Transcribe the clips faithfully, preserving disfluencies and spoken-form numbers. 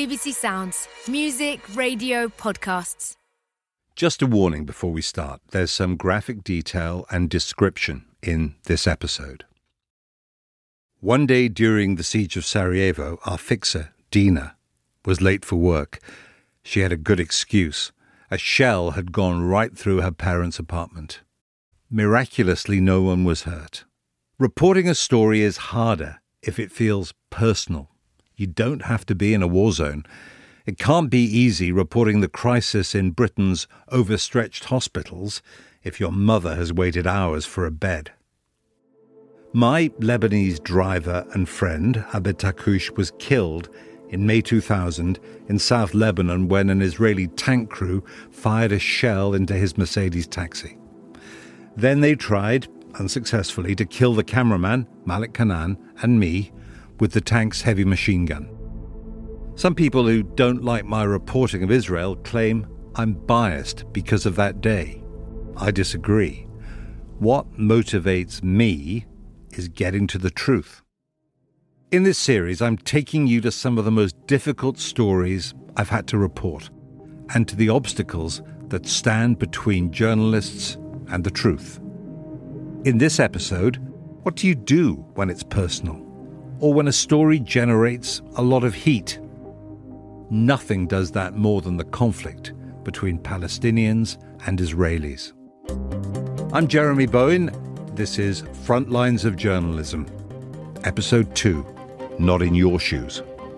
B B C Sounds. Music, radio, podcasts. Just a warning before we start. There's some graphic detail and description in this episode. One day during the siege of Sarajevo, our fixer, Dina, was late for work. She had a good excuse. A shell had gone right through her parents' apartment. Miraculously, no one was hurt. Reporting a story is harder if it feels personal. You don't have to be in a war zone. It can't be easy reporting the crisis in Britain's overstretched hospitals if your mother has waited hours for a bed. My Lebanese driver and friend, Abed Takouch, was killed in May two thousand in South Lebanon when an Israeli tank crew fired a shell into his Mercedes taxi. Then they tried, unsuccessfully, to kill the cameraman, Malik Kanan, and me with the tank's heavy machine gun. Some people who don't like my reporting of Israel claim I'm biased because of that day. I disagree. What motivates me is getting to the truth. In this series, I'm taking you to some of the most difficult stories I've had to report, and to the obstacles that stand between journalists and the truth. In this episode, what do you do when it's personal, or when a story generates a lot of heat? Nothing does that more than the conflict between Palestinians and Israelis. I'm Jeremy Bowen. This is Frontlines of Journalism, Episode two, Not in Your Shoes.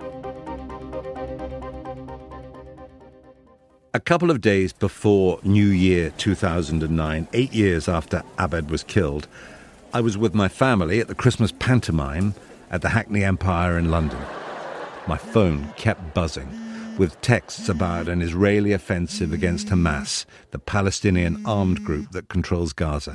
A couple of days before New Year two thousand nine, eight years after Abed was killed, I was with my family at the Christmas pantomime at the Hackney Empire in London. My phone kept buzzing with texts about an Israeli offensive against Hamas, the Palestinian armed group that controls Gaza.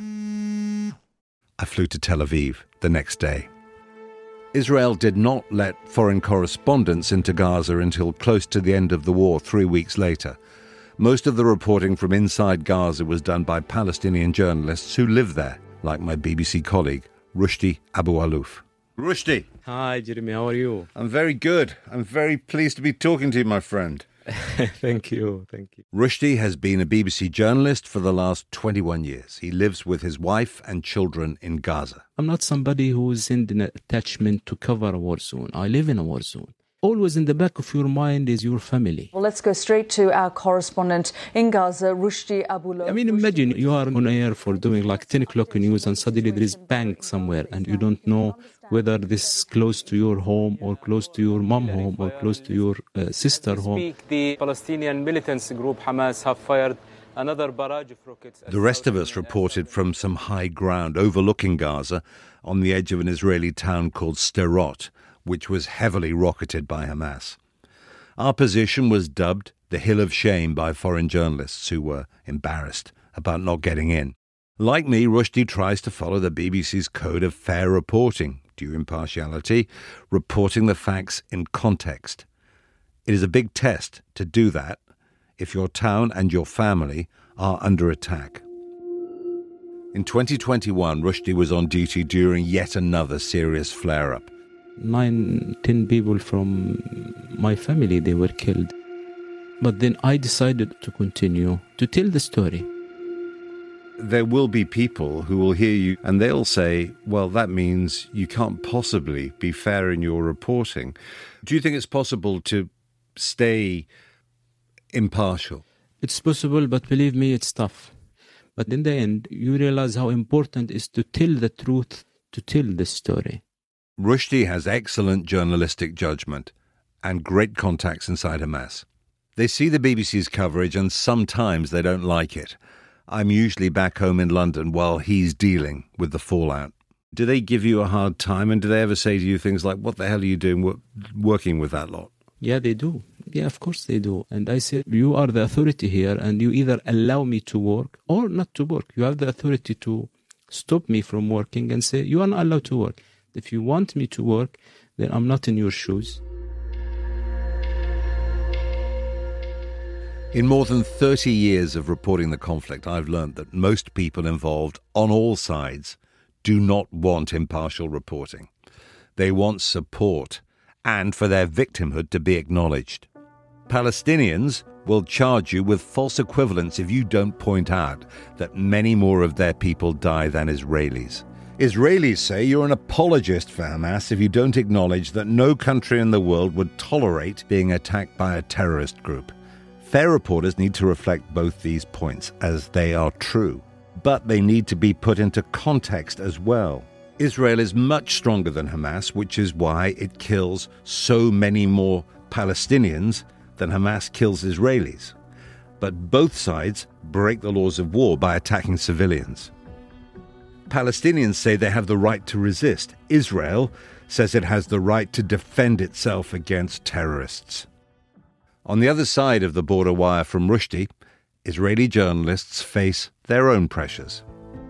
I flew to Tel Aviv the next day. Israel did not let foreign correspondents into Gaza until close to the end of the war, three weeks later. Most of the reporting from inside Gaza was done by Palestinian journalists who live there, like my B B C colleague, Rushdie Abu-Alouf. Rushdie. Hi, Jeremy. How are you? I'm very good. I'm very pleased to be talking to you, my friend. Thank you. Thank you. Rushdie has been a B B C journalist for the last twenty-one years. He lives with his wife and children in Gaza. I'm not somebody who is in an attachment to cover a war zone. I live in a war zone. Always in the back of your mind is your family. Well, let's go straight to our correspondent in Gaza, Rushdie Abu-Alouf. I mean, imagine you are on air for doing like ten o'clock news and suddenly there is bang somewhere and you don't know whether this is close to your home or close to your mom home or close to your uh, sister home. The Palestinian militants group Hamas have fired another barrage of rockets. The rest of us reported from some high ground overlooking Gaza on the edge of an Israeli town called Sderot, which was heavily rocketed by Hamas. Our position was dubbed the Hill of Shame by foreign journalists who were embarrassed about not getting in. Like me, Rushdie tries to follow the B B C's code of fair reporting, due impartiality, reporting the facts in context. It is a big test to do that if your town and your family are under attack. In twenty twenty-one, Rushdie was on duty during yet another serious flare-up. Nine, ten people from my family, they were killed. But then I decided to continue to tell the story. There will be people who will hear you and they'll say, well, that means you can't possibly be fair in your reporting. Do you think it's possible to stay impartial? It's possible, but believe me, it's tough. But in the end, you realize how important it is to tell the truth, to tell the story. Rushdie has excellent journalistic judgment and great contacts inside Hamas. They see the B B C's coverage and sometimes they don't like it. I'm usually back home in London while he's dealing with the fallout. Do they give you a hard time, and do they ever say to you things like, what the hell are you doing working with that lot? Yeah, they do. Yeah, of course they do. And I said, you are the authority here and you either allow me to work or not to work. You have the authority to stop me from working and say, you are not allowed to work. If you want me to work, then I'm not in your shoes. In more than thirty years of reporting the conflict, I've learned that most people involved on all sides do not want impartial reporting. They want support and for their victimhood to be acknowledged. Palestinians will charge you with false equivalence if you don't point out that many more of their people die than Israelis. Israelis say you're an apologist for Hamas if you don't acknowledge that no country in the world would tolerate being attacked by a terrorist group. Fair reporters need to reflect both these points, as they are true. But they need to be put into context as well. Israel is much stronger than Hamas, which is why it kills so many more Palestinians than Hamas kills Israelis. But both sides break the laws of war by attacking civilians. Palestinians say they have the right to resist. Israel says it has the right to defend itself against terrorists. On the other side of the border wire from Rushdie, Israeli journalists face their own pressures.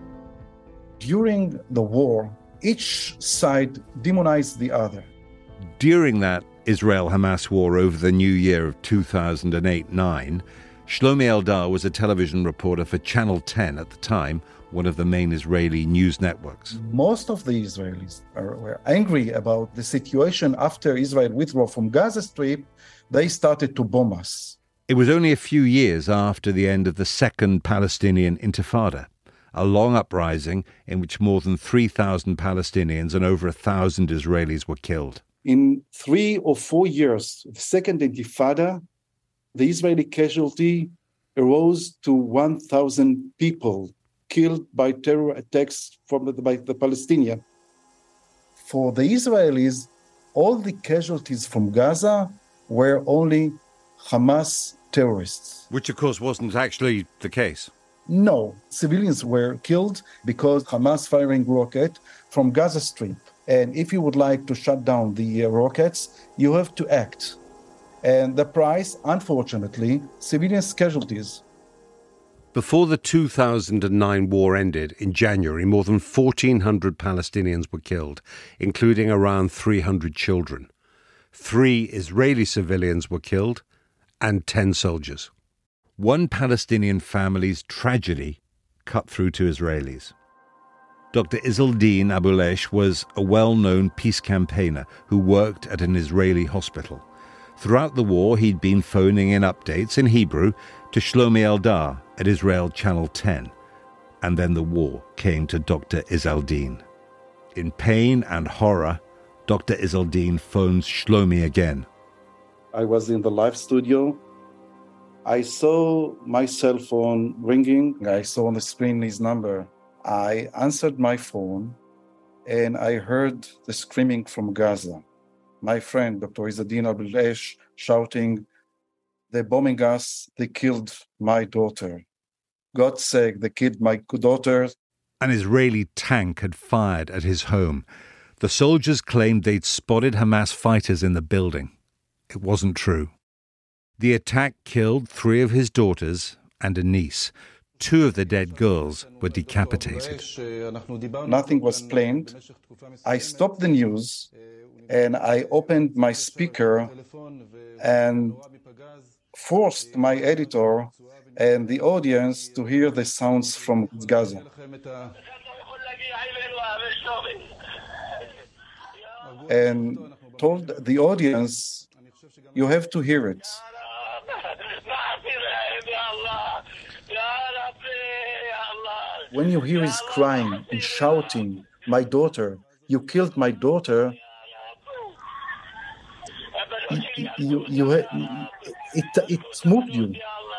During the war, each side demonized the other. During that Israel-Hamas war over the new year of two thousand eight nine, Shlomi Eldar was a television reporter for Channel ten at the time, one of the main Israeli news networks. Most of the Israelis are, were angry about the situation after Israel withdrew from Gaza Strip. They started to bomb us. It was only a few years after the end of the Second Palestinian Intifada, a long uprising in which more than three thousand Palestinians and over one thousand Israelis were killed. In three or four years, the Second Intifada, the Israeli casualty arose to one thousand people killed by terror attacks from the, by the Palestinians. For the Israelis, all the casualties from Gaza were only Hamas terrorists. Which, of course, wasn't actually the case. No, civilians were killed because Hamas firing rocket from Gaza Strip. And if you would like to shut down the uh, rockets, you have to act. And the price, unfortunately, civilian casualties. Before the two thousand nine war ended in January, more than fourteen hundred Palestinians were killed, including around three hundred children. Three Israeli civilians were killed and ten soldiers. One Palestinian family's tragedy cut through to Israelis. Doctor Izzeldin Abulesh was a well-known peace campaigner who worked at an Israeli hospital. Throughout the war, he'd been phoning in updates in Hebrew to Shlomi Eldar at Israel Channel ten. And then the war came to Doctor Izzeldin. In pain and horror, Doctor Izzeldin phones Shlomi again. I was in the live studio. I saw my cell phone ringing. I saw on the screen his number. I answered my phone, and I heard the screaming from Gaza. My friend, Doctor Izzeldin Abulesh, shouting, "They're bombing us. They killed my daughter. God's sake, they killed my daughter." An Israeli tank had fired at his home. The soldiers claimed they'd spotted Hamas fighters in the building. It wasn't true. The attack killed three of his daughters and a niece. Two of the dead girls were decapitated. Nothing was planned. I stopped the news and I opened my speaker and forced my editor and the audience to hear the sounds from Gaza. And told the audience, you have to hear it. When you hear his crying and shouting, "My daughter, you killed my daughter," you, you, you, it, it moved you.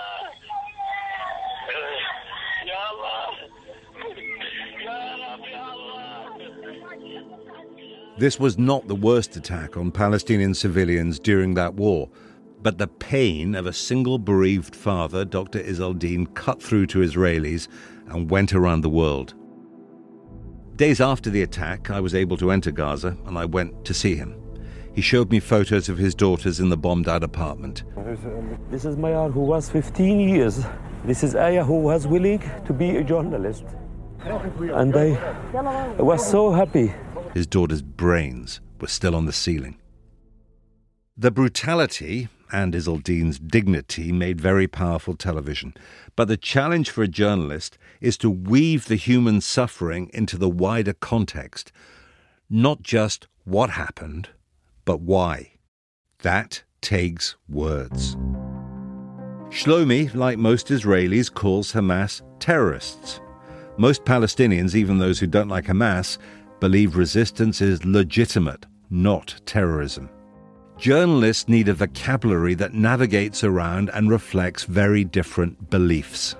This was not the worst attack on Palestinian civilians during that war, but the pain of a single bereaved father, Doctor Izzeldin, cut through to Israelis and went around the world. Days after the attack, I was able to enter Gaza, and I went to see him. He showed me photos of his daughters in the bombed-out apartment. This is Mayar, who was fifteen years. This is Aya, who was willing to be a journalist. And I, I was so happy. His daughter's brains were still on the ceiling. The brutality and Izzeldin's dignity made very powerful television. But the challenge for a journalist is to weave the human suffering into the wider context, not just what happened, but why. That takes words. Shlomi, like most Israelis, calls Hamas terrorists. Most Palestinians, even those who don't like Hamas, believe resistance is legitimate, not terrorism. Journalists need a vocabulary that navigates around and reflects very different beliefs.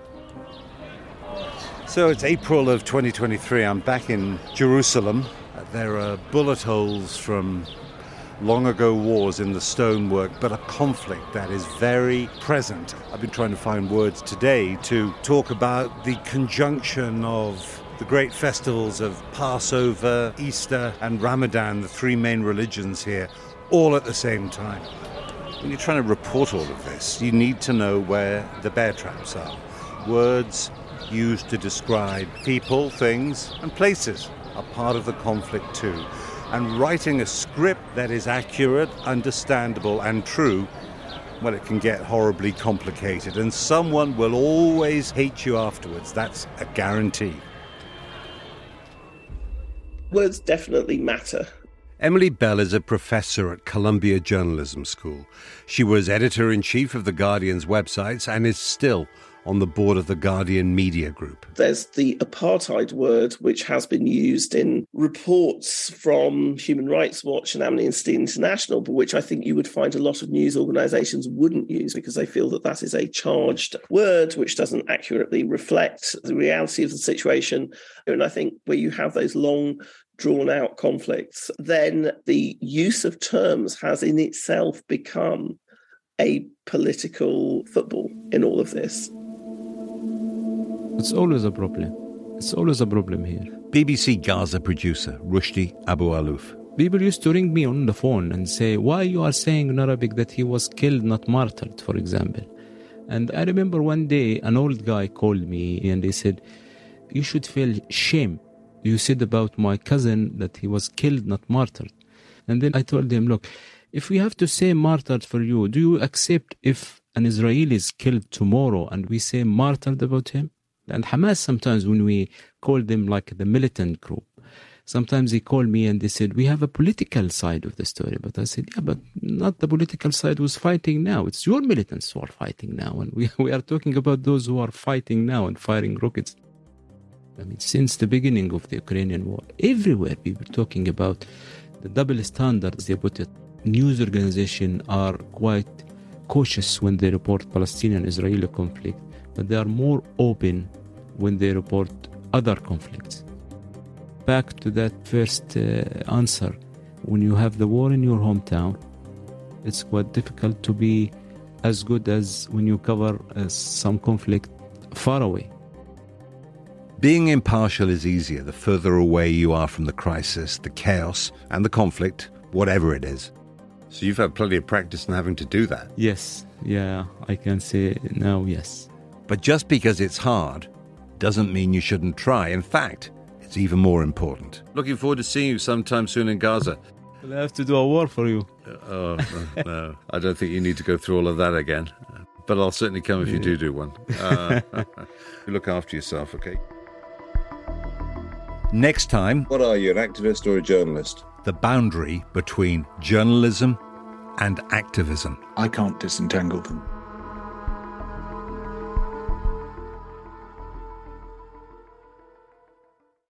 So it's April of twenty twenty-three. I'm back in Jerusalem. There are bullet holes from long ago wars in the stonework, but a conflict that is very present. I've been trying to find words today to talk about the conjunction of the great festivals of Passover, Easter and Ramadan, the three main religions here, all at the same time. When you're trying to report all of this, you need to know where the bear traps are. Words used to describe people, things and places are part of the conflict too. And writing a script that is accurate, understandable and true, well, it can get horribly complicated and someone will always hate you afterwards. That's a guarantee. Words definitely matter. Emily Bell is a professor at Columbia Journalism School. She was editor-in-chief of The Guardian's websites and is still on the board of the Guardian Media Group. There's the apartheid word, which has been used in reports from Human Rights Watch and Amnesty International, but which I think you would find a lot of news organisations wouldn't use because they feel that that is a charged word which doesn't accurately reflect the reality of the situation. And I think where you have those long, drawn-out conflicts, then the use of terms has in itself become a political football in all of this. It's always a problem. It's always a problem here. B B C Gaza producer Rushdie Abu Alouf. People used to ring me on the phone and say, why you are saying in Arabic that he was killed, not martyred, for example. And I remember one day an old guy called me and he said, you should feel shame. You said about my cousin that he was killed, not martyred. And then I told him, look, if we have to say martyred for you, do you accept if an Israeli is killed tomorrow and we say martyred about him? And Hamas, sometimes when we call them like the militant group, sometimes they call me and they said, we have a political side of the story. But I said, yeah, but not the political side who's fighting now. It's your militants who are fighting now. And we, we are talking about those who are fighting now and firing rockets. I mean, since the beginning of the Ukrainian war, everywhere people are talking about the double standards, they put it. News organizations are quite cautious when they report Palestinian-Israeli conflict, but they are more open when they report other conflicts. Back to that first uh, answer, when you have the war in your hometown, it's quite difficult to be as good as when you cover uh, some conflict far away. Being impartial is easier the further away you are from the crisis, the chaos and the conflict, whatever it is. So you've had plenty of practice in having to do that. Yes, yeah, I can say now yes. But just because it's hard doesn't mean you shouldn't try. In fact, it's even more important. Looking forward to seeing you sometime soon in Gaza. Will I have to do a war for you? Uh, oh, no, no. I don't think you need to go through all of that again. But I'll certainly come if you do do one. Uh, you look after yourself, okay? Next time... What are you, an activist or a journalist? The boundary between journalism and activism. I can't disentangle them.